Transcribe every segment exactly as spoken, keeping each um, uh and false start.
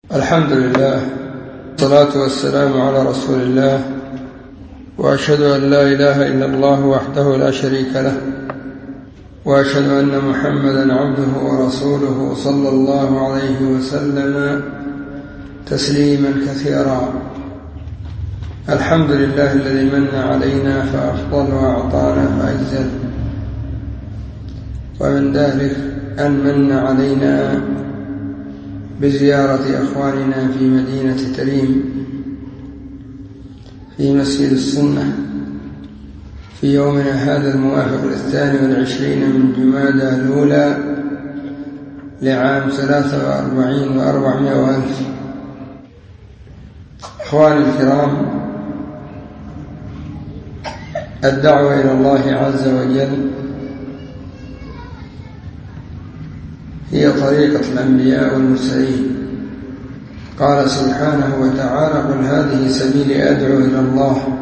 الحمد لله والصلاة والسلام على رسول الله، وأشهد أن لا إله إلا الله وحده لا شريك له، وأشهد أن محمدا عبده ورسوله صلى الله عليه وسلم تسليما كثيرا. الحمد لله الذي من علينا فأفضل وأعطانا فأجزل، ومن ذلك أن من علينا بزيارة أخواننا في مدينة تريم في مسجد السنة في يومنا هذا الموافق للثاني والعشرين من جمادى الأولى لعام ثلاثة وأربعين وأربعمائة وألف. إخواني الكرام، الدعوة إلى الله عز وجل هي طريقة الأنبياء والمرسلين. قال سبحانه وتعالى: قل هذه سبيلي أدعو إلى الله.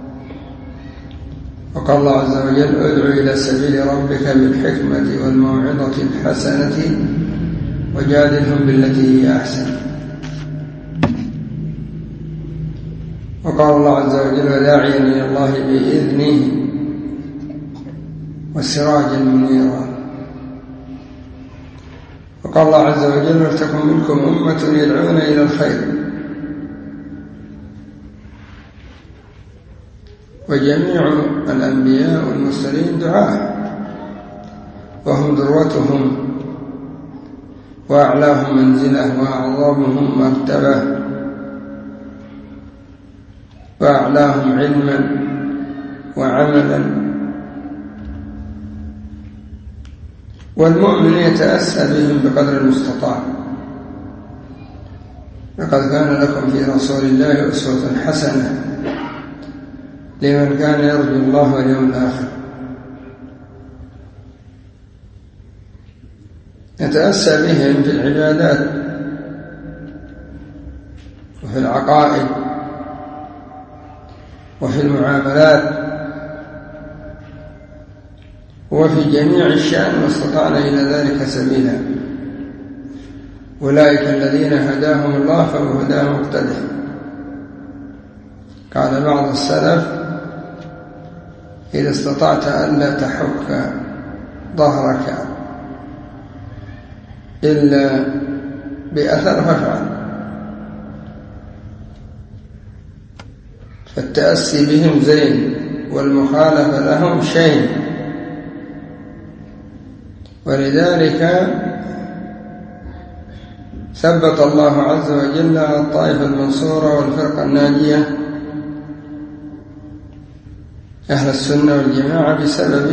وقال الله عز وجل: ادعو إلى سبيل ربك بالحكمة والموعظة الحسنة وجادلهم بالتي هي أحسن. وقال الله عز وجل: وداعيا إلى الله بإذنه وسراجا منيرا. وقال الله عز وجل: ولتكن منكم أمة يدعون إلى الخير. وجميع الأنبياء والمرسلين دعاة، وهم ذروتهم وأعلاهم منزلة وأعظمهم مرتبة وأعلاهم علما وعملا. والمؤمن يتأسى بهم بقدر المستطاع. لقد كان لكم في رسول الله أسوة حسنة لمن كان يرجو الله واليوم الآخر. يتأسى بهم في العبادات وفي العقائد وفي المعاملات وفي جميع الشأن، واستطعنا إلى ذلك سبيلا. أولئك الذين هداهم الله فبهداه مقتدى. قال بعض السلف: إذا استطعت ألا تحك ظهرك إلا بأثر فافعل. فالتأسي بهم زين، والمخالفة لهم شين. ولذلك ثبت الله عز وجل الطائفة المنصورة والفرقة الناجية أهل السنة والجماعة بسبب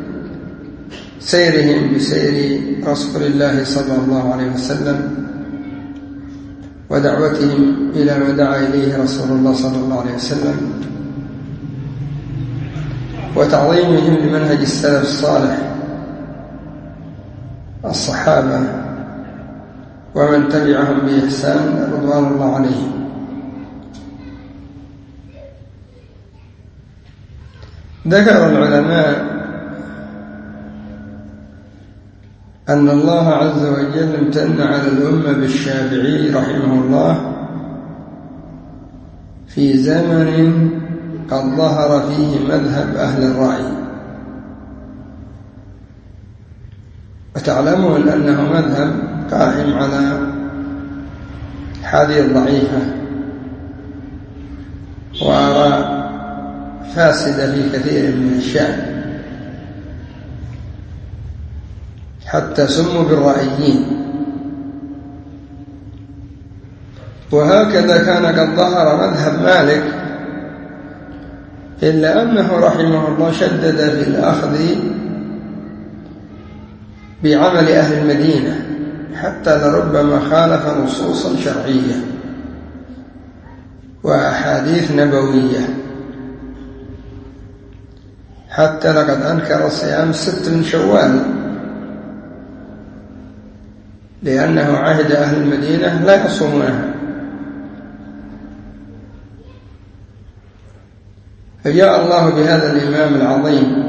سيرهم بسير رسول الله صلى الله عليه وسلم ودعوتهم إلى ما دعا إليه رسول الله صلى الله عليه وسلم وتعظيمهم لمنهج السلف الصالح الصحابة ومن تبعهم بإحسان رضوان الله عليهم. ذكر العلماء أن الله عز وجل امتن على الأمة بالشافعي رحمه الله في زمن قد ظهر فيه مذهب أهل الرأي، وتعلمون أنه مذهب قائم على حديث ضعيفة وآراء فاسدة في كثير من الشأن، حتى سموا بالرأيين. وهكذا كان قد ظهر مذهب مالك، إلا أنه رحمه الله شدد في الأخذ بعمل أهل المدينة، حتى لربما خالف نصوصا شرعية وأحاديث نبوية، حتى لقد أنكر صيام الست من شوال، لأنه عهد أهل المدينة لا يصومونها. فجاء الله بهذا الإمام العظيم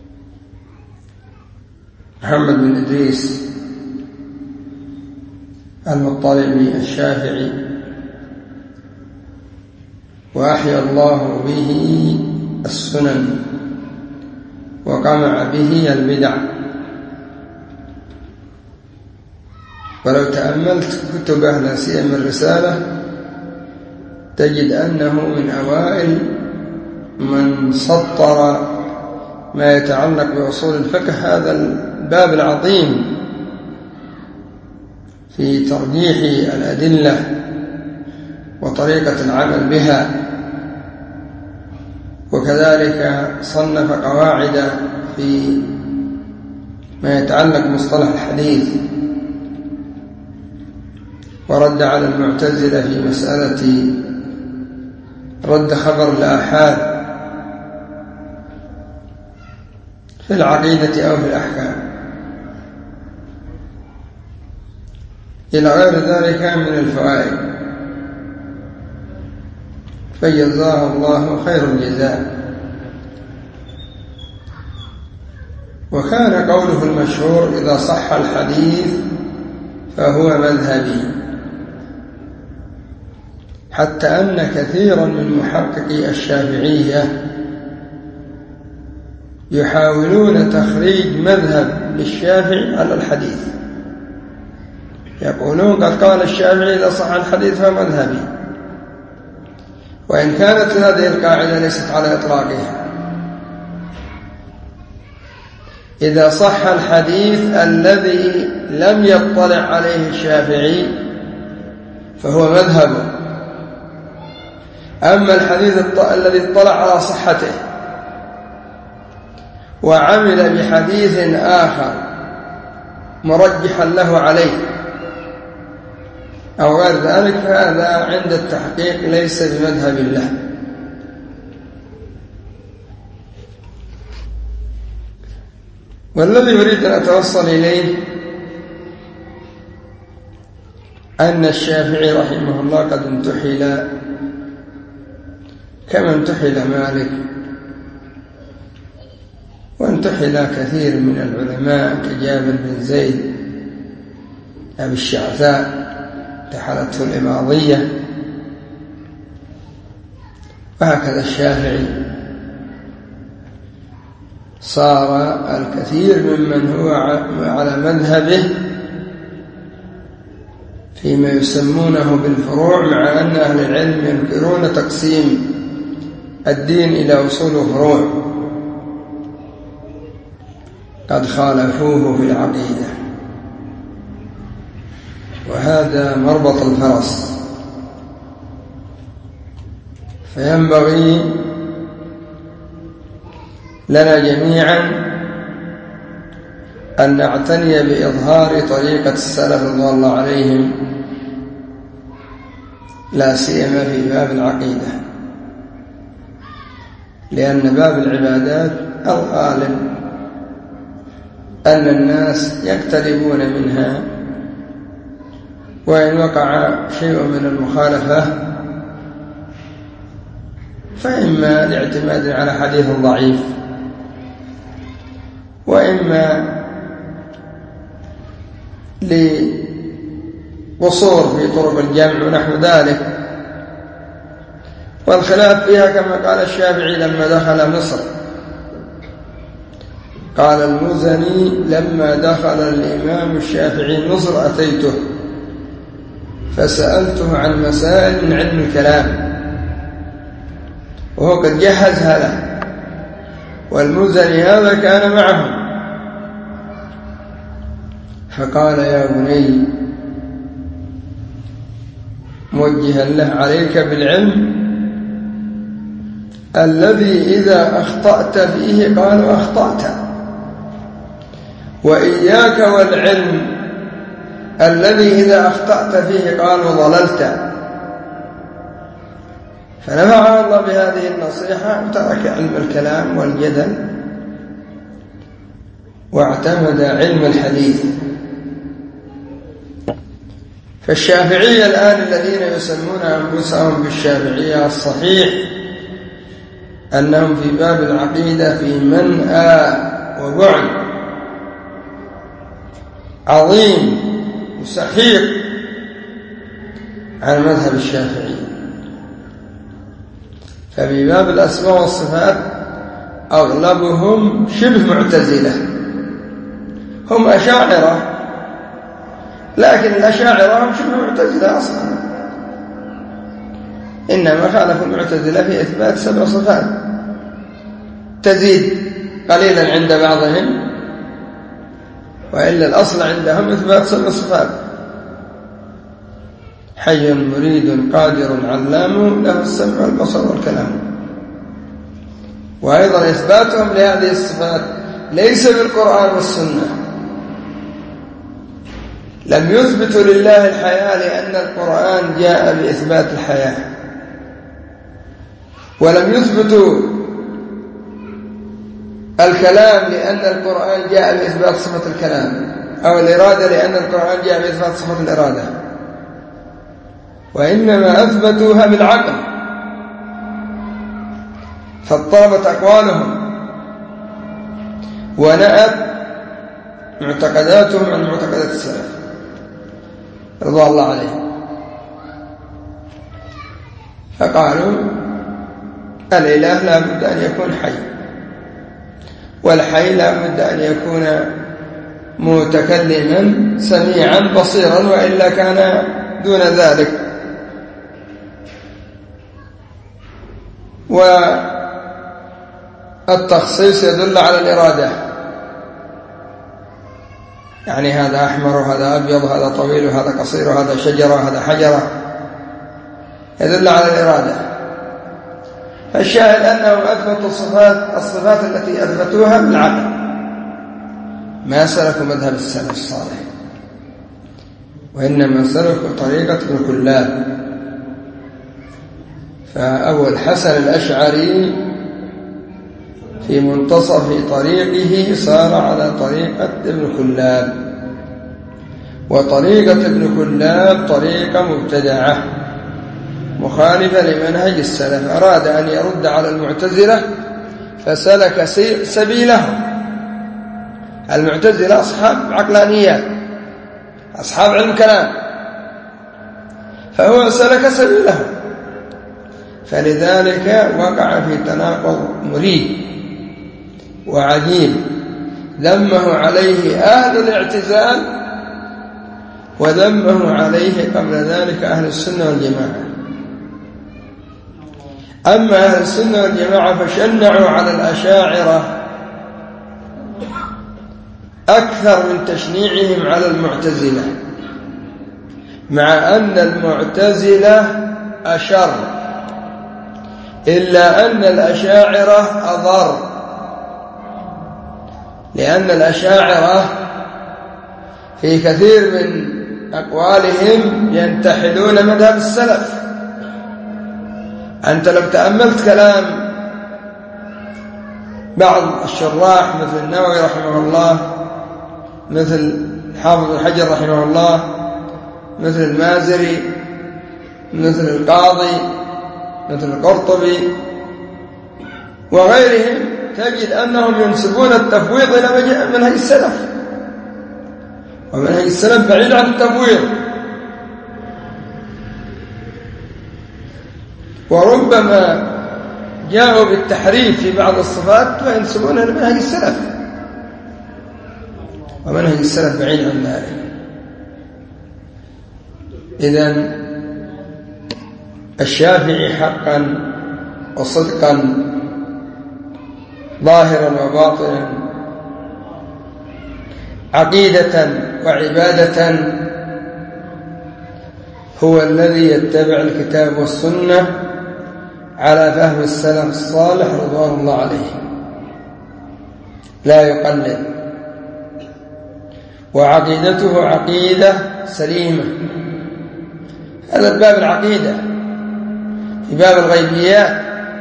محمد بن إدريس المطلبي الشافعي، وأحيا الله به السنن وقمع به البدع. ولو تأملت كتبه لا سيما الرسالة تجد أنه من أوائل من سطر ما يتعلق بأصول الفقه، هذا الباب العظيم في ترجيح الأدلة وطريقة العمل بها. وكذلك صنف قواعد في ما يتعلق بمصطلح الحديث، ورد على المعتزلة في مسألة رد خبر الآحاد في العقيدة أو في الأحكام، إلى غير ذلك من الفوائد، فجزاه الله خير الجزاء. وكان قوله المشهور: إذا صح الحديث فهو مذهبي، حتى أن كثيرا من محققي الشافعية يحاولون تخريج مذهب للشافعي على الحديث، يقولون قد قال الشافعي إذا صح الحديث فهو مذهبي، وإن كانت هذه القاعدة ليست على إطلاقها. إذا صح الحديث الذي لم يطلع عليه الشافعي فهو مذهبه، أما الحديث الذي اطلع على صحته وعمل بحديث آخر مرجحا له عليه أو غير ذلك، فهذا عند التحقيق ليس بمذهب الله. والذي أريد أن أتوصل إليه أن الشافعي رحمه الله قد انتحل كما انتحل مالك، وانتحل كثير من العلماء كجابر بن زيد أبي الشعثاء انتحلته الإباضية، وهكذا الشافعي صار الكثير ممن هو على مذهبه فيما يسمونه بالفروع، مع أن أهل العلم ينكرون تقسيم الدين إلى أصول وفروع، قد خالفوه في العقيدة، وهذا مربط الفرس. فينبغي لنا جميعا أن نعتني بإظهار طريقة السلف رضوان الله عليهم، لا سيما في باب العقيدة، لأن باب العبادات الغالب أن الناس يقتربون منها، وإن وقع شيء من المخالفة فإما لاعتماد على حديث ضعيف، وإما لقصور في طرق الجمع ونحو ذلك. والخلاف فيها كما قال الشافعي لما دخل مصر، قال المزني: لما دخل الإمام الشافعي مصر أتيته فسألته عن مسائل من علم الكلام، وهو قد جهز هذا، والمزني هذا كان معهم، فقال: يا بني، موجها له: عليك بالعلم الذي إذا أخطأت فيه قالوا أخطأت، وإياك والعلم الذي إذا أخطأت فيه قالوا ضللت. فنفع الله بهذه النصيحة وترك علم الكلام والجدل واعتمد علم الحديث. فالشافعية الآن الذين يسمون أنفسهم بالشافعية الصحيح أنهم في باب العقيدة في منأى وبعد عظيم وسحيق عن مذهب الشافعي. ففي باب الأسماء والصفات أغلبهم شبه معتزلة، هم أشاعرة، لكن الأشاعرة هم شبه معتزلة أصلا، إنما خالفوا المعتزلة في إثبات سبع صفات تزيد قليلا عند بعضهم، وإلا الأصل عندهم إثبات سبع صفات: حي مريد قادر علام له السمع والبصر والكلام. وأيضا إثباتهم لهذه الصفات ليس بالقرآن والسنة، لم يثبتوا لله الحياة لأن القرآن جاء بإثبات الحياة، ولم يثبتوا الكلام لأن القرآن جاء بإثبات صفة الكلام، أو الإرادة لأن القرآن جاء بإثبات صفة الإرادة، وإنما أثبتوها بالعقل، فاضطربت أقوالهم ونأت معتقداتهم عن معتقدات السلف رضوان الله عليهم. فقالوا الإله لا بد أن يكون حي، والحي لا بد أن يكون متكلما سميعا بصيرا، وإلا كان دون ذلك. والتخصيص يدل على الإرادة، يعني هذا أحمر وهذا أبيض وهذا طويل وهذا قصير وهذا شجرة وهذا حجرة، يدل على الإرادة. فالشاهد أنهم أثبتوا الصفات الصفات التي أثبتوها بالعقل، ما سلكوا مذهب السلف الصالح، وإنما سلكوا طريقة ابن كلاب. فأبو الحسن الأشعري في منتصف طريقه صار على طريقة ابن كلاب، وطريقة ابن كلاب طريقة مبتدعة مخالفة لمنهج السلف. أراد أن يرد على المعتزلة فسلك سبيلهم. المعتزلة أصحاب عقلانيات، أصحاب علم كلام، فهو سلك سبيلهم، فلذلك وقع في تناقض مريب وعجيب ذمه عليه أهل الاعتزال وذمه عليه قبل ذلك أهل السنة والجماعة. أما أهل السنة والجماعة فشنعوا على الأشاعرة أكثر من تشنيعهم على المعتزلة، مع أن المعتزلة أشر، إلا أن الأشاعرة أضر، لأن الأشاعرة في كثير من أقوالهم ينتحلون مذهب السلف. أنت لو تأملت كلام بعض الشراح مثل النووي رحمه الله، مثل حافظ الحجر رحمه الله، مثل المازري، مثل القاضي، مثل القرطبي وغيرهم، تجد أنهم ينسبون التفويض إلى منهج السلف، ومنهج السلف بعيد عن التفويض. وربما جاءوا بالتحريف في بعض الصفات وينسبونها لمنهج السلف، ومنهج السلف بعيد عن ذلك. إذن الشافعي حقا وصدقا ظاهرا وباطنا، عقيدة وعبادة، هو الذي يتبع الكتاب والسنة على فهم السلف الصالح رضوان الله عليهم، لا يقلد، وعقيدته عقيدة سليمة. هذا باب العقيدة. في باب الغيبيات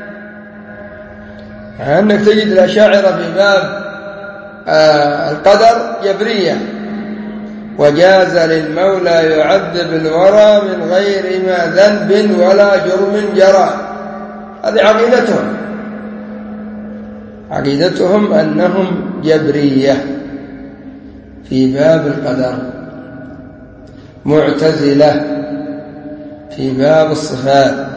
أنك تجد الأشاعرة في باب آه القدر جبرية، وجاز للمولى يعذب الورى من غير ما ذنب ولا جرم جرى. هذه عقيدتهم، عقيدتهم أنهم جبرية في باب القدر، معتزلة في باب الصفات،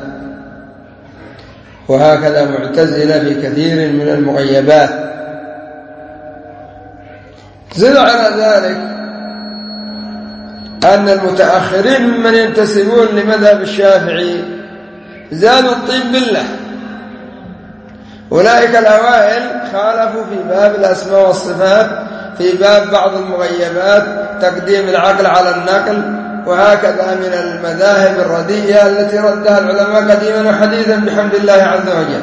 وهكذا معتزلة في كثير من المغيبات. زد على ذلك أن المتأخرين ممن ينتسبون لمذهب الشافعي زادوا الطين بالله. أولئك الأوائل خالفوا في باب الأسماء والصفات، في باب بعض المغيبات، تقديم العقل على النقل، وهكذا من المذاهب الرديئة التي ردها العلماء قديما وحديثا بحمد الله عز وجل.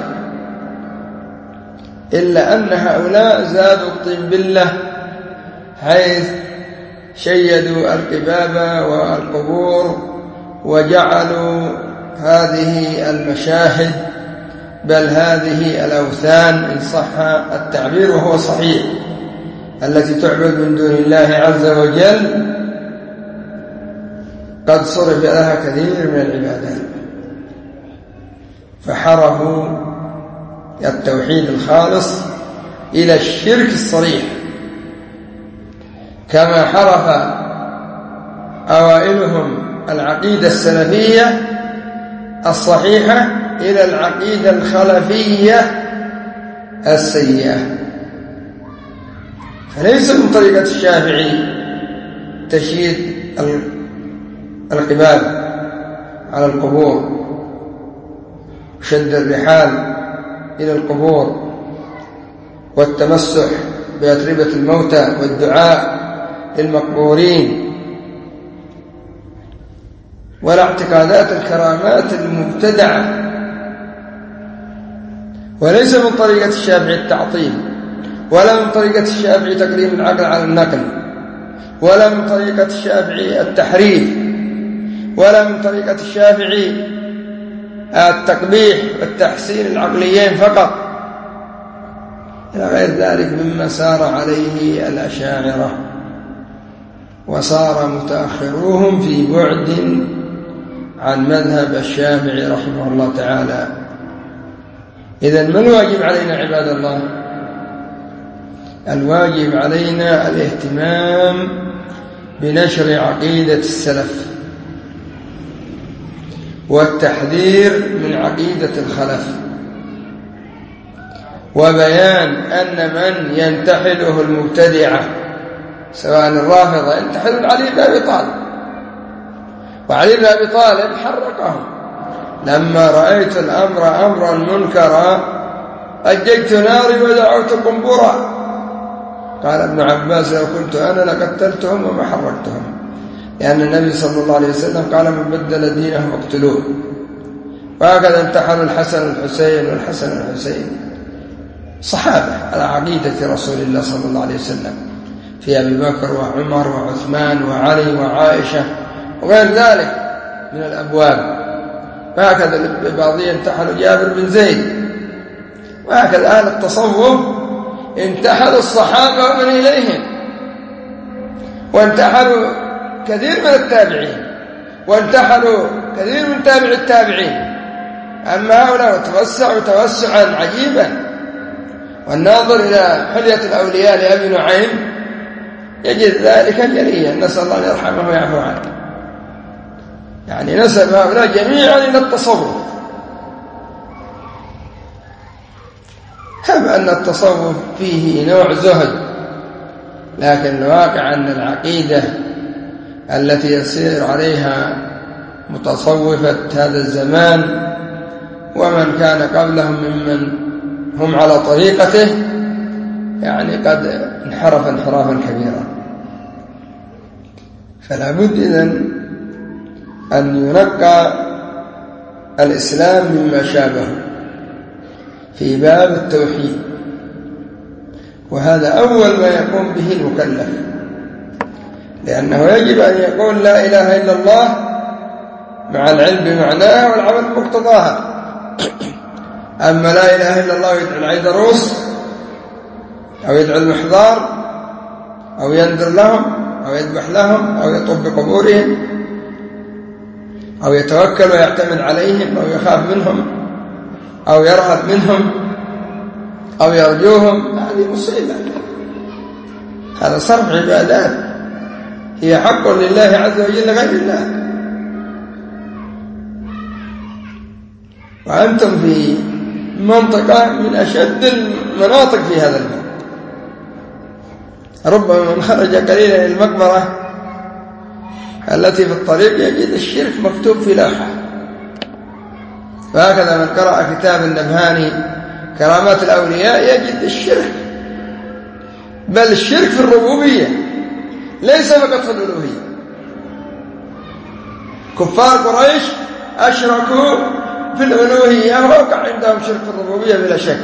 إلا أن هؤلاء زادوا الطين بالله، حيث شيدوا القباب والقبور وجعلوا هذه المشاهد بل هذه الأوثان إن صح التعبير وهو صحيح التي تعبد من دون الله عز وجل قد صرف لها كثير من العبادات، فحرفوا التوحيد الخالص إلى الشرك الصريح، كما حرف أوائلهم العقيدة السلفية الصحيحة إلى العقيدة الخلفية السيئة. فليس من طريقة الشافعي تشييد القباب على القبور وشد الرحال إلى القبور والتمسح بأتربة الموتى والدعاء للمقبورين ولا اعتقادات الكرامات المبتدعة. وليس من طريقة الشافعي التعطيل، ولا من طريقة الشافعي تقديم العقل على النقل، ولا من طريقة الشافعي التحريف، ولا من طريقة الشافعي التقبيح والتحسين العقليين فقط، إلى غير ذلك مما سار عليه الأشاعرة وصار متأخروهم في بعد عن مذهب الشافعي رحمه الله تعالى. إذن ما الواجب علينا عباد الله؟ الواجب علينا الاهتمام بنشر عقيدة السلف والتحذير من عقيدة الخلف، وبيان أن من ينتحله المبتدعة سواء الرافضة ينتحلون علي بن أبي طالب، وعلي بن أبي طالب حرقهم لما رأيت الأمر أمرا منكرا أججت ناري ودعوت قنبرا. قال ابن عباس لو كنت أنا لقتلتهم وما حرقتهم، لأن النبي صلى الله عليه وسلم قال من بدل دينه اقتلوه. وهكذا انتحلوا الحسن والحسين والحسن والحسين صحابة على عقيدة رسول الله صلى الله عليه وسلم، في أبي بكر وعمر وعثمان وعلي وعائشة وغير ذلك من الأبواب. وهكذا بعضهم انتحلوا جابر بن زيد، وهكذا أهل التصوف انتحلوا الصحابة ومن إليهم، وانتحلوا كثير من التابعين، وانتحلوا كثير من تابع التابعين. أما هؤلاء توسعوا توسعا عجيبا. والناظر إلى حلية الأولياء لأبي نعيم يجد ذلك جليا، نسأل الله أن يرحمه ويعفو عنه. يعني نسب هؤلاء جميعا إلى التصوف، هم أن التصوف فيه نوع زهد، لكن الواقع أن العقيدة التي يسير عليها متصوفة هذا الزمان ومن كان قبلهم ممن هم على طريقته يعني قد انحرف انحرافا كبيرا. فلا بد إذن أن ينقى الإسلام مما شابه في باب التوحيد، وهذا أول ما يقوم به المكلف، لأنه يجب أن يقول لا إله إلا الله مع العلم بمعناها والعمل بمقتضاها. أما لا إله إلا الله يدعو العيدروس أو يدعو المحضار أو ينذر لهم أو يذبح لهم أو يطوف بقبورهم أو يتوكل ويعتمد عليهم أو يخاف منهم أو يرهب منهم أو يرجوهم، هذه مصيبة. هذا صرف عبادات هي حق لله عز وجل غير الله. وأنتم في منطقة من أشد المناطق في هذا البلد. ربما من خرج قليلا إلى المقبرة التي في الطريق يجد الشرك مكتوب في لوحة. فهكذا من قرأ كتاب النبهاني كرامات الأولياء يجد الشرك، بل الشرك في الربوبية ليس فقط في الألوهية. كفار قريش أشركوا في الألوهية ووقع عندهم شرك في الربوبية بلا شك.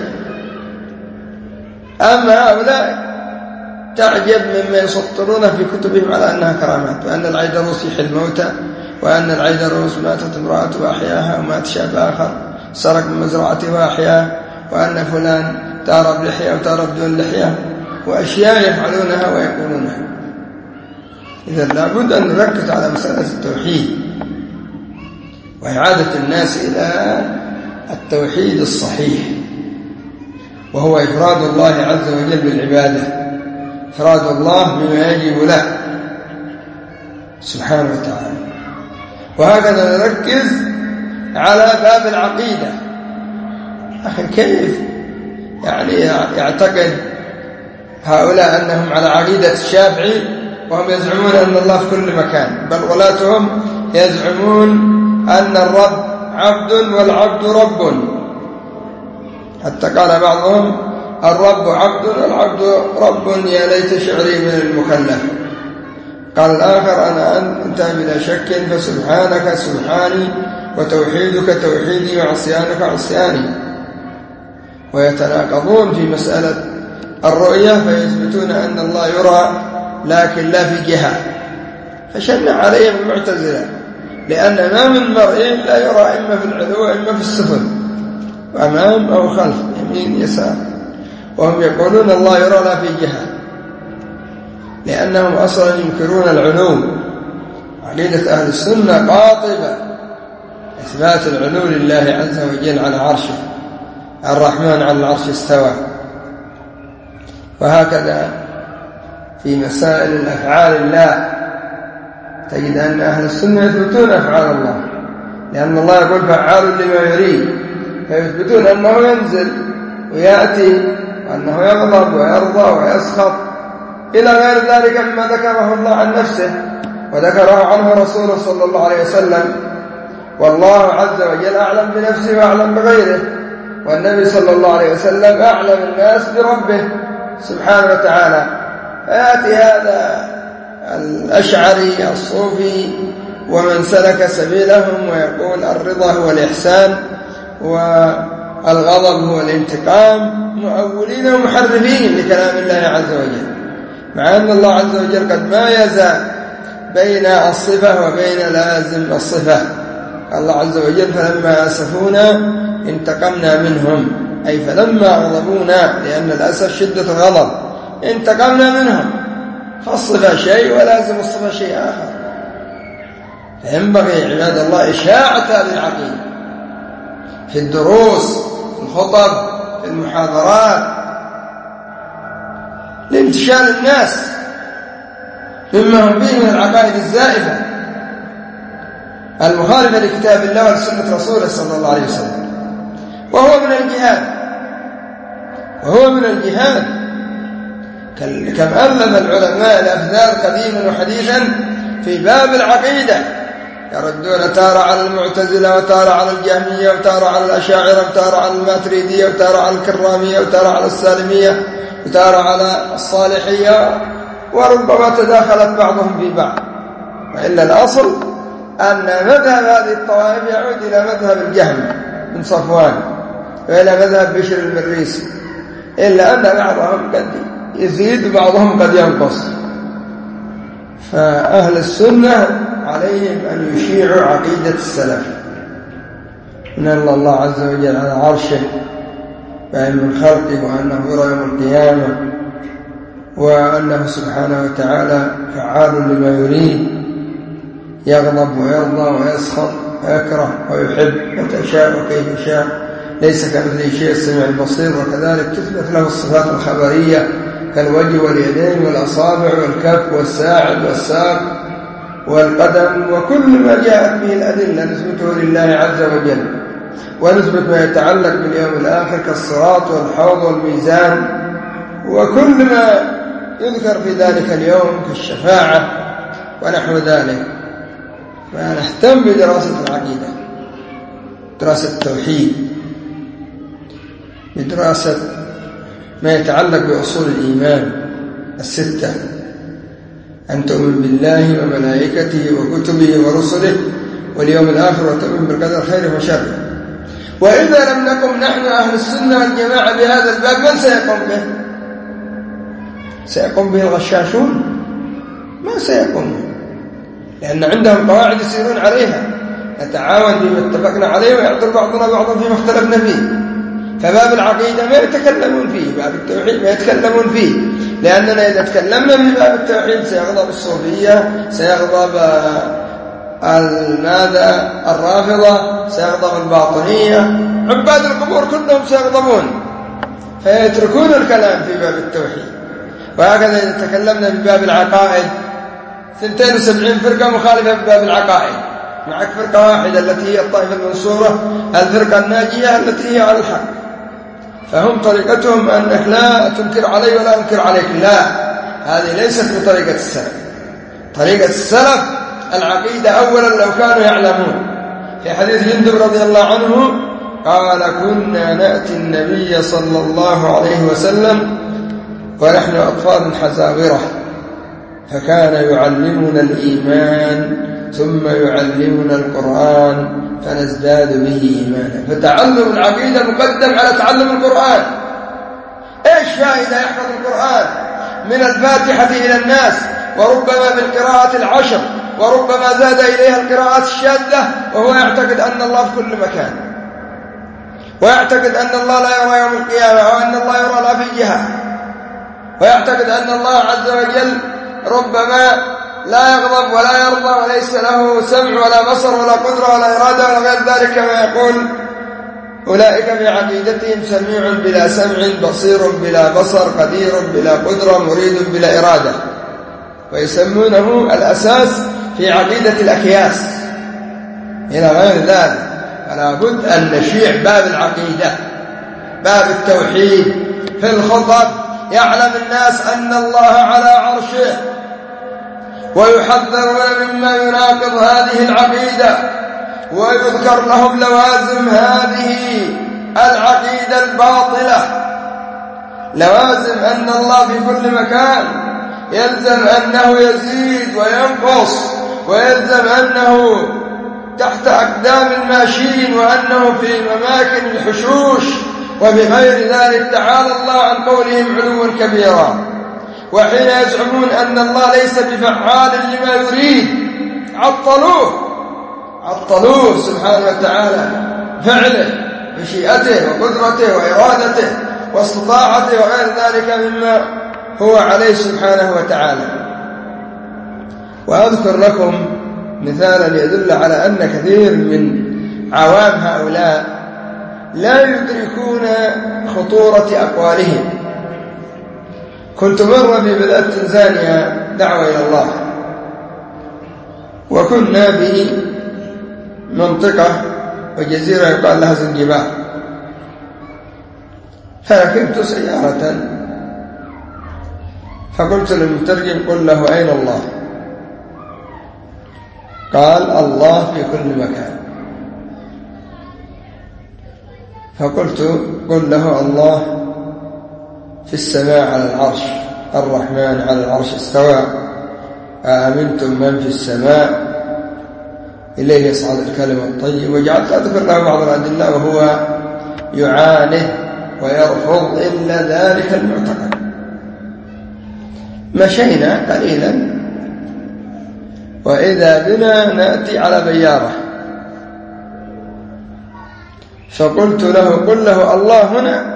أما هؤلاء تعجب مما يسطرون في كتبهم على أنها كرامات، وأن العيدروس يحيي الموتى، وأن العيدروس ماتت امرأته وأحياها، ومات شاب آخر سرق من مزرعته وأحياه، وأن فلان تارى بلحية وتارى بدون لحية، وأشياء يفعلونها ويقولونها. إذا لابد أن نركز على مسألة التوحيد وإعادة الناس إلى التوحيد الصحيح، وهو إفراد الله عز وجل بالعبادة، إفراد الله بما يجب له سبحانه وتعالى. وهكذا نركز على باب العقيدة. أخي كيف يعني يعتقد هؤلاء أنهم على عقيدة الشافعي وهم يزعمون أن الله في كل مكان، بل غلاتهم يزعمون أن الرب عبد والعبد رب، حتى قال بعضهم الرب عبد والعبد رب يا ليت شعري من المكلف. قال الآخر أنا أنت بلا شك فسبحانك سبحاني وتوحيدك توحيدي وعصيانك عصياني. ويتناقضون في مسألة الرؤية فيثبتون أن الله يرى لكن لا في جهة، فشنع عليهم المعتزلة، لأن ما من مرء لا يرى إما في العلو إما في السفل، أمام أو خلف، يمين يسار، وهم يقولون الله يرى لا في جهة، لأنهم أصلا ينكرون العلو. عقيدة أهل السنة قاطبة إثبات العلو لله عز وجل على عرشه، الرحمن على العرش استوى. وهكذا في مسائل الأفعال الله تجد أن أهل السنة يثبتون أفعال الله، لأن الله يقول فعال لما يريد، فيثبتون أنه ينزل ويأتي وأنه يغضب ويرضى ويسخط إلى غير ذلك مما ذكره الله عن نفسه وذكره عنه رسوله صلى الله عليه وسلم. والله عز وجل أعلم بنفسه وأعلم بغيره، والنبي صلى الله عليه وسلم أعلم الناس بربه سبحانه وتعالى. فيأتي هذا الأشعري الصوفي ومن سلك سبيلهم ويقول الرضا هو الإحسان والغضب هو الانتقام، مؤولين ومحرفين لكلام الله عز وجل، مع أن الله عز وجل قد مايز بين الصفة وبين لازم الصفة. الله عز وجل فلما أسفونا انتقمنا منهم، أي فلما غضبونا، لأن الأسف شدة الغضب، انتقمنا منهم. فالصفة شيء ولازم الصفة شيء آخر. فينبغي عباد الله إشاعة هذه العقيدة في الدروس، في الخطب، في المحاضرات، لانتشال الناس مما هم فيه من العقائد الزائفة المخالفة لكتاب الله وسنة رسوله صلى الله عليه وسلم. وهو من الجهاد، وهو من الجهاد كم ألف العلماء الأفذاذ قديما وحديثا في باب العقيدة، يردون تارة على المعتزلة وتارة على الجهمية وتارة على الأشاعرة وتارة على الماتريدية وتارة على الكرامية وتارة على السالمية وتارة على الصالحية، وربما تداخلت بعضهم في بعض. وإلا الأصل أن مذهب هذه الطوائف يعود إلى مذهب الجهم بن صفوان وإلى مذهب بشر المريسي، إلا أن بعضهم قد يزيد وبعضهم قد ينقص. فأهل السنة عليهم أن يشيعوا عقيدة السلف من الله عز وجل على عرشه بين من خلقه، وأنه يرى يوم القيامة، وأنه سبحانه وتعالى فعال لما يريد، يغضب ويرضى ويسخط ويكره ويحب متى شاء وكيف شاء، ليس كمثله شيء السميع البصير. وكذلك تثبت له الصفات الخبرية كالوجه واليدين والأصابع والكف والساعد والساق والقدم، وكل ما جاءت به الأدلة نثبته لله عز وجل ونثبت ما يتعلق باليوم الآخر كالصراط والحوض والميزان وكل ما يذكر في ذلك اليوم كالشفاعة ونحو ذلك. فنهتم بدراسة العقيدة، دراسة التوحيد، بدراسة ما يتعلق بأصول الإيمان الستة، أن تؤمن بالله وملائكته وكتبه ورسله واليوم الآخر وتؤمن بالقدر خيره وشره. وإذا لم نقم نحن أهل السنة والجماعة بهذا الباب من سيقوم به؟ سيقوم به الغشاشون؟ ما سيقوم، لأن عندهم قواعد يسيرون عليها، نتعاون فيما اتفقنا عليه ويعذر بعضنا بعضا فيما اختلفنا فيه. فباب العقيدة ما يتكلمون فيه، باب التوحيد ما يتكلمون فيه، لأننا إذا تكلمنا في باب التوحيد سيغضب الصوفية، سيغضب ماذا الرافضة، سيغضب الباطنية، عباد القبور كلهم سيغضبون، فيتركون الكلام في باب التوحيد. وهكذا إذا تكلمنا في باب العقائد اثنتين وسبعين فرقة مخالفة في باب العقائد، معك فرقة واحدة التي هي الطائفة المنصورة، الفرقة الناجية التي هي على الحق. فهم طريقتهم أنك لا تنكر علي ولا أنكر عليك، لا، هذه ليست بطريقة السلف. طريقة السلف العقيدة أولا لو كانوا يعلمون. في حديث جندب رضي الله عنه قال كنا نأتي النبي صلى الله عليه وسلم ونحن أطفال حزاورة فكان يعلمنا الإيمان ثم يعلمنا القرآن فنزداد به إيمانا. فتعلم العقيدة مقدم على تعلم القرآن. إيش فائدة يحفظ القرآن من الفاتحة إلى الناس، وربما بالقراءة العشر، وربما زاد إليها القراءات الشاذة، وهو يعتقد أن الله في كل مكان، ويعتقد أن الله لا يرى يوم القيامة، أو أن الله يرى لا في جهة، ويعتقد أن الله عز وجل ربما لا يغضب ولا يرضى وليس له سمع ولا بصر ولا قدرة ولا إرادة ولا غير ذلك كما يقول أولئك في عقيدتهم سميع بلا سمع، بصير بلا بصر، قدير بلا قدرة، مريد بلا إرادة، ويسمونه الأساس في عقيدة الأكياس إلى غير ذلك. فلا بد أن نشيع باب العقيدة، باب التوحيد في الخطب، يعلم الناس أن الله على عرشه، ويحذرون مما يناقض هذه العقيدة، ويذكر لهم لوازم هذه العقيدة الباطلة. لوازم أن الله في كل مكان، يلزم أنه يزيد وينقص، ويلزم أنه تحت أقدام الماشين، وأنه في مماكن الحشوش، وبغير ذلك تعالى الله عن قولهم علوا كبيرا. وحين يزعمون أن الله ليس بفعال لما يريد عطلوه عطلوه سبحانه وتعالى فعله بشيئته وقدرته وإرادته واستطاعته وغير ذلك مما هو عليه سبحانه وتعالى. وأذكر لكم مثالا يدل على أن كثير من عوام هؤلاء لا يدركون خطورة أقوالهم. كنت مرة في بلاد تنزانيا دعوة إلى الله، وكنا بمنطقة وجزيرة يقال لها زنجبار، فركبت سيارة فقلت للمترجم قل له أين الله؟ قال الله في كل مكان. فقلت قل له الله في السماء على العرش، الرحمن على العرش استوى، آمنتم من في السماء إليه يصعد الكلم الطيب. وجعلت أذكر له بعض الأدلة وهو يعاند ويرفض إلا ذلك المعتقد. مشينا قليلا وإذا بنا نأتي على بيارة، فقلت له قل له الله هنا.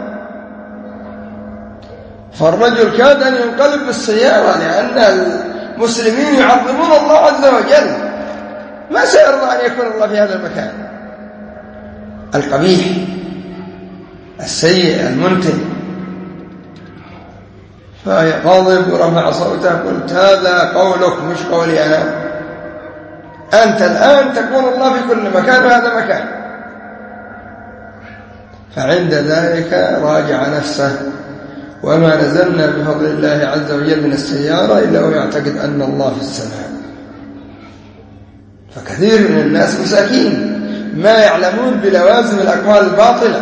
فالرجل كاد أن ينقلب بالسيارة، لأن المسلمين يعظمون الله عز وجل، ما سيرضى أن يكون الله في هذا المكان القبيح السيء المنتن. فغضب ورفع صوته، قلت هذا قولك مش قولي أنا، أنت الآن تكون الله في كل مكان وهذا مكان. فعند ذلك راجع نفسه. وما نزلنا بفضل الله عز وجل من السيارة إلا هو يعتقد أن الله في السماء. فكثير من الناس مساكين ما يعلمون بلوازم الأقوال الباطلة،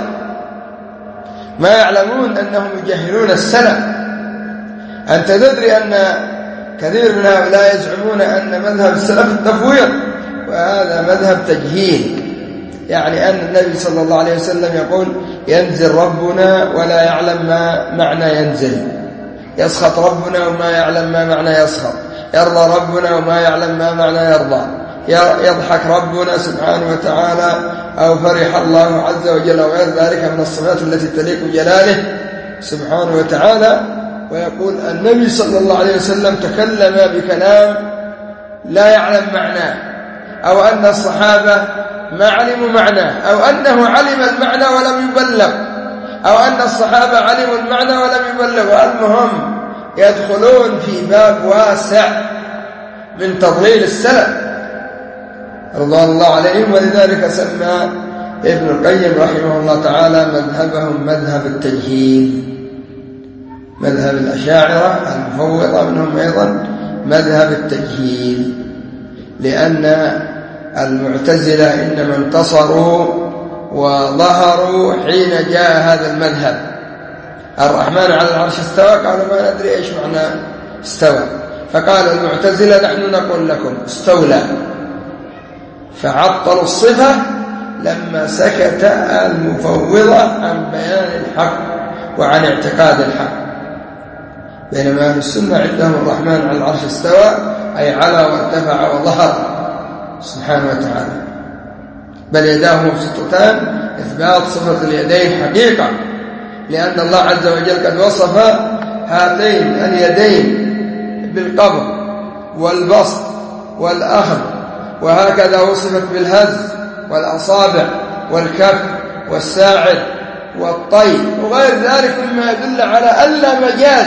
ما يعلمون أنهم يجهلون السلف. أنت تدري أن كثير من هؤلاء يزعمون أن مذهب السلف التفويض، وهذا مذهب تجهيل. يعني أن النبي صلى الله عليه وسلم يقول ينزل ربنا ولا يعلم ما معنى ينزل، يسخط ربنا وما يعلم ما معنى يسخط، يرضى ربنا وما يعلم ما معنى يرضى، يضحك ربنا سبحانه وتعالى أو فرح الله عز وجل وغير ذلك من الصفات التي تليق بجلاله سبحانه وتعالى. ويقول النبي صلى الله عليه وسلم تكلم بكلام لا يعلم معناه، أو أن الصحابة ما علموا معناه، أو أنه علم المعنى ولم يبلغ، أو أن الصحابة علموا المعنى ولم يبلغوا. المهم يدخلون في باب واسع من تضليل السلف رضوان الله عليهم. ولذلك سمى ابن القيم رحمه الله تعالى مذهبهم مذهب التجهيل. مذهب الأشاعرة المفوضة منهم أيضا مذهب التجهيل، لأن المعتزلة إنما انتصروا وظهروا حين جاء هذا المذهب. الرحمن على العرش استوى، قالوا ما ندري إيش معنى استوى، فقال المعتزلة نحن نقول لكم استولى، فعطلوا الصفة لما سكت المفوضة عن بيان الحق وعن اعتقاد الحق. بينما أهل السنة عندهم الرحمن على العرش استوى أي على وارتفع وظهر سبحانه وتعالى، بل يداه مبسوطتان، إثبات صفة اليدين حقيقة، لأن الله عز وجل قد وصف هاتين اليدين بالقبض والبسط والأخذ، وهكذا وصفت بالهز والأصابع والكف والساعد والطي وغير ذلك مما يدل على ألا مجاز.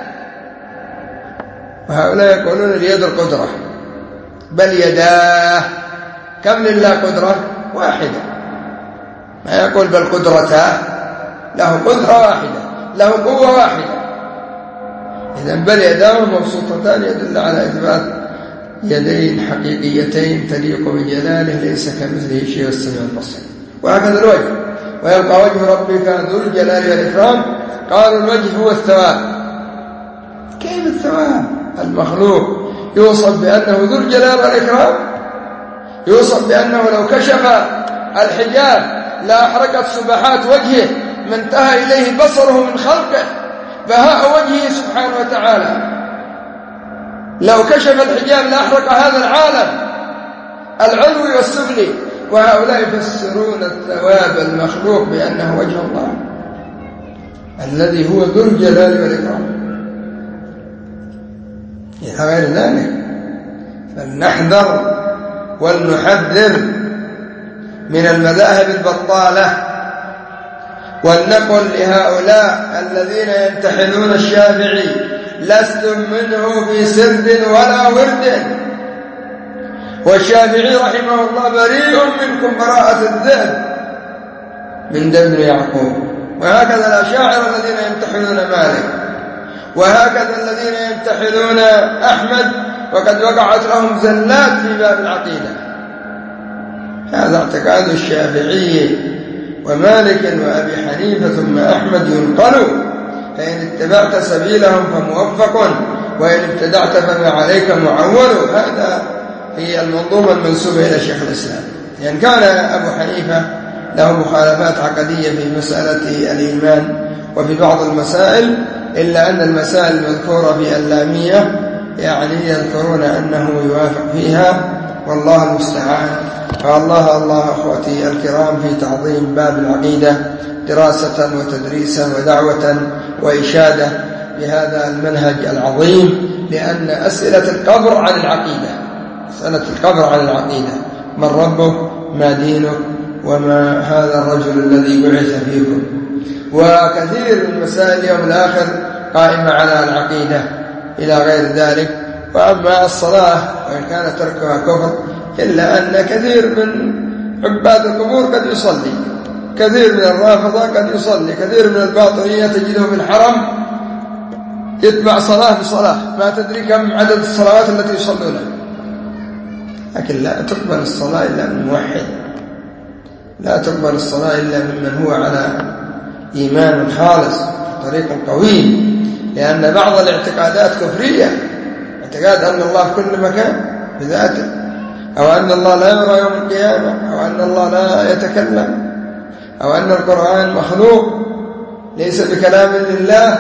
وهؤلاء يقولون اليد القدرة، بل يداه. كم لله قدرة؟ واحدة. ما يقول بل قدرتاه، له قدرة واحدة، له قوة واحدة. إذن بل يداه مبسوطتان يدل على إثبات يدين حقيقيتين تليق بجلاله ليس كمثله شيء والسميع البصير. وهكذا الوجه، ويبقى وجه ربك ذو الجلال والإكرام. قالوا الوجه هو الثواب. كيف الثواب؟ المخلوق يوصف بأنه ذو الجلال والإكرام، يوصف بأنه لو كشف الحجاب لأحرقت سبحات وجهه ما انتهى إليه بصره من خلقه، بهاء وجهه سبحانه وتعالى. لو كشف الحجاب لأحرق هذا العالم العلوي والسفلي. وهؤلاء يفسرون الثواب المخلوق بأنه وجه الله الذي هو ذو الجلال والإكرام إلى غير ذلك. فلنحذر ولنحذر من المذاهب البطالة، ولنقل لهؤلاء الذين ينتحلون الشافعي لستم منه في سرد ولا ورد، والشافعي رحمه الله بريء منكم براءة الذئب من دم يعقوب. وهكذا الأشاعرة الذين ينتحلون مالك، وهكذا الذين ينتحلون أحمد وقد وقعت لهم زلات في باب العقيدة. هذا اعتقاد الشافعي ومالك وأبي حنيفة ثم أحمد ينقل، فإن اتبعت سبيلهم فموفق وإن ابتدعت فما عليك معول. هذا هي المنظومة المنسوبة إلى شيخ الإسلام. يعني كان أبو حنيفة له مخالفات عقدية في مسألة الإيمان وفي بعض المسائل، إلا أن المسائل المذكورة في اللامية يعني يذكرون أنه يوافق فيها، والله المستعان. فالله الله أخوتي الكرام في تعظيم باب العقيدة دراسة وتدريسا ودعوة وإشادة بهذا المنهج العظيم، لأن أسئلة القبر عن العقيدة، أسئلة القبر عن العقيدة: من ربك؟ ما دينك؟ وما هذا الرجل الذي بعث فيكم؟ وكثير من مسائل اليوم الآخر قائمة على العقيدة إلى غير ذلك. وأما الصلاة وإن كان تركها كفر، إلا أن كثير من عباد القبور قد يصلي كثير من الرافضة قد يصلي، كثير من الباطنية تجده في الحرم يتبع صلاة بصلاة، ما تدري كم عدد الصلوات التي يصلونها. لكن لا تقبل الصلاة إلا من موحد، لا تقبل الصلاة إلا ممن هو على إيمان خالص طريق قوي، لأن بعض الاعتقادات كفرية، اعتقاد أن الله في كل مكان بذاته، أو أن الله لا يرى يوم القيامة، أو أن الله لا يتكلم، أو أن القرآن مخلوق ليس بكلام لله،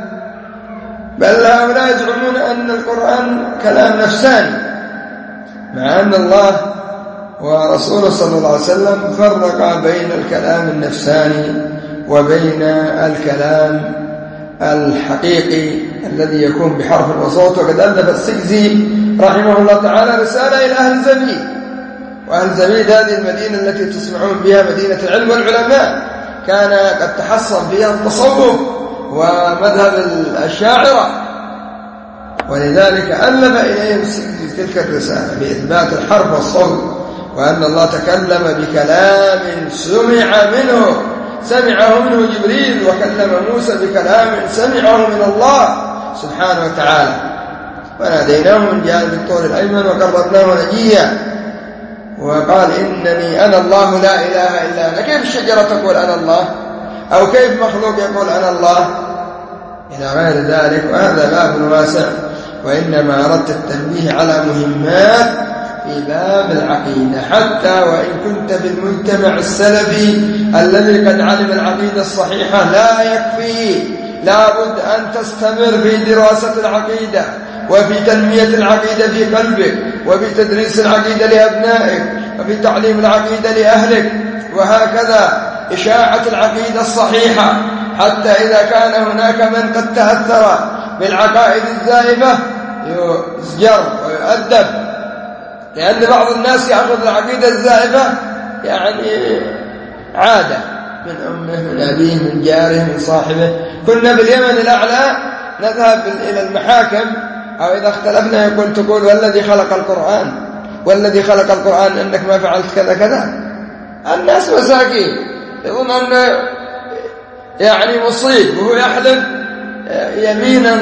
بل هؤلاء يزعمون أن القرآن كلام نفساني، مع أن الله ورسوله صلى الله عليه وسلم فرق بين الكلام النفساني وبين الكلام الحقيقي الذي يكون بحرف وصوت. وقد ألف السجزي رحمه الله تعالى رسالة إلى أهل زبيد، وأهل زبيد هذه المدينة التي تسمعون بها مدينة العلم والعلماء، كان قد تحصن فيها التصوف ومذهب الأشاعرة، ولذلك ألف إليهم السجزي تلك الرسالة بإثبات الحرف والصوت، وأن الله تكلم بكلام سمع منه سمعه منه جبريل، وكلم موسى بكلام سمعه من الله سبحانه وتعالى. وناديناه من جانب الطور الأيمن وقربناه نجيا، وقال إنني أنا الله لا إله إلا أنا. كيف الشجرة تقول أنا الله؟ أو كيف مخلوق يقول أنا الله؟ إلى غير ذلك. وهذا باب واسع، وإنما أردت التنبيه على مهمات في باب العقيدة، حتى وإن كنت في المجتمع السلفي الذي قد علم العقيدة الصحيحة لا يكفي، لا بد أن تستمر في دراسة العقيدة، وفي تنمية العقيدة في قلبك، وفي تدريس العقيدة لأبنائك، وفي تعليم العقيدة لأهلك، وهكذا إشاعة العقيدة الصحيحة، حتى إذا كان هناك من قد تأثر بالعقائد الزائفة يزجر ويؤدب، لأن بعض الناس يأخذ العقيدة الزائفة يعني عادة من أمه من أبيه من جاره من صاحبه. كنا باليمن الأعلى نذهب إلى المحاكم، أو إذا اختلفنا يقول تقول والذي خلق القرآن، والذي خلق القرآن أنك ما فعلت كذا كذا. الناس مساكين يظن أنه يعني مصيب، وهو يحلف يمينا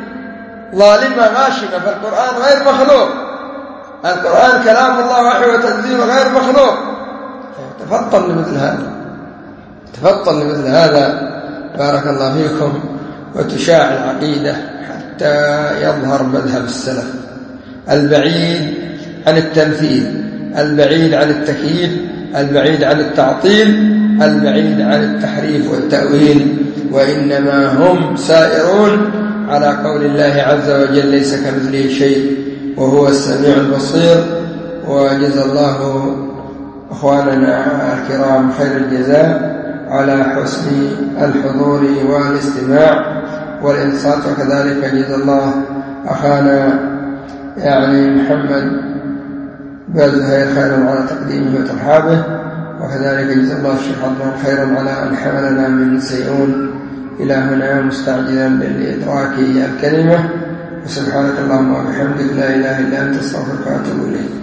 ظالمة غاشمة، فالقرآن غير مخلوق، القرآن كلام الله وحي وتنزيل غير مخلوق. تفضل لمثل هذا، تفضل لمثل هذا بارك الله فيكم، وتشاع العقيدة حتى يظهر مذهب السلف البعيد عن التمثيل، البعيد عن التكييف، البعيد عن التعطيل، البعيد عن التحريف والتأويل، وإنما هم سائرون على قول الله عز وجل ليس كمثله شيء وهو السميع البصير. وجزا الله أخواننا الكرام خير الجزاء على حسن الحضور والاستماع والإنصات، وكذلك جزا الله أخانا يعني محمد بازهير خيرا على تقديمه وترحابه، وكذلك جزا الله الشيخ عبد خيرا على أن حملنا من سيئون إلى هنا مستعجلا لإدراك الكلمة. وسبحانك اللهم وبحمدك لا إله إلا أنت استغفرك وأتوب إليك.